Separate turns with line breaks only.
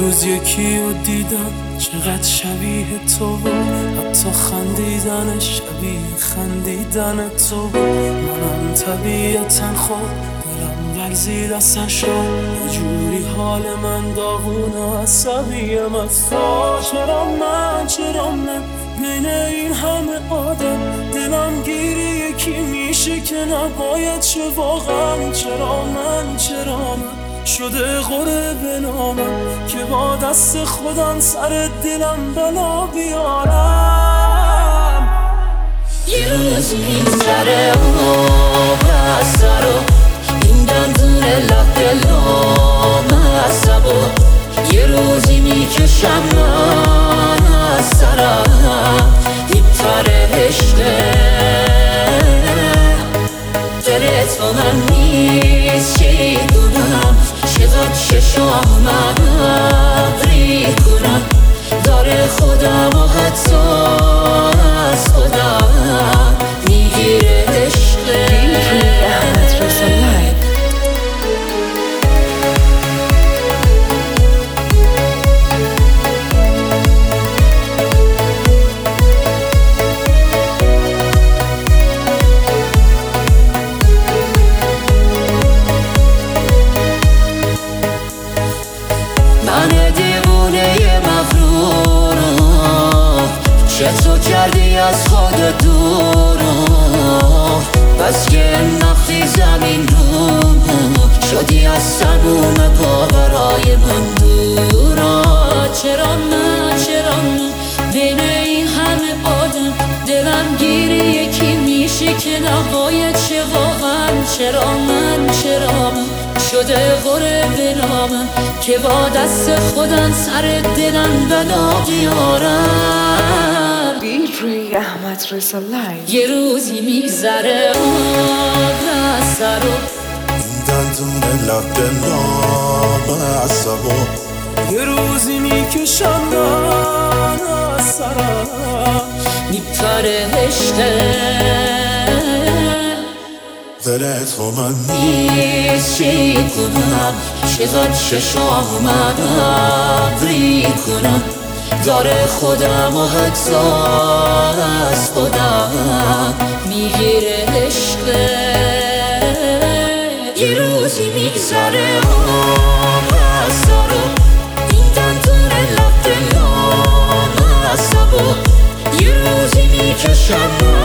روز یکی رو دیدم چقدر شبیه تو بود، حتی خندیدن شبیه خندیدن تو بود. منم طبیعتا خوب دلم لرزید اصلا شد، یه جوری حال من داغونه عصبیم از تو. چرا من بین این همه آدم دلم گیری یکی میشه که نباید چه واقعا. چرا من شده غره به نامم که با دست خودم سر دلم بلا بیارم.
یه روز میگذره از سر و این دندون لب دلم از سبا، یه روزی میکشم من از سرم این تره عشقه. دلت با من نیست چی کنم، چقدر چشم من ابری کنم، داره خودم و حتی از خودم میگیره عشقه. من دیوونه مغرورم، چطور کردی از خود دورم، بس که نختی زمین روم شدی از سموم پاورای من دورم. چرا من بین این همه آدم دلم گیری یکی میشه که نباید چه واقعا. چرا من شده غره به نامم که با دست خودم سر دلم بلا بیارم.
DJ احمد رضا لایو.
یه روزی میگذره از سر و
این دندون لب دلم از سبا،
یه روزی میکشم من از سرم
میپره عشقه.
دلت با من
نیست چی کنم، چقدر چشم من ابری کنم، داره خودم و حتی از خودم میگیره عشقه. یه روزی میگذره از سر و این دندون لب دلم از سبا، یه روزی میکشم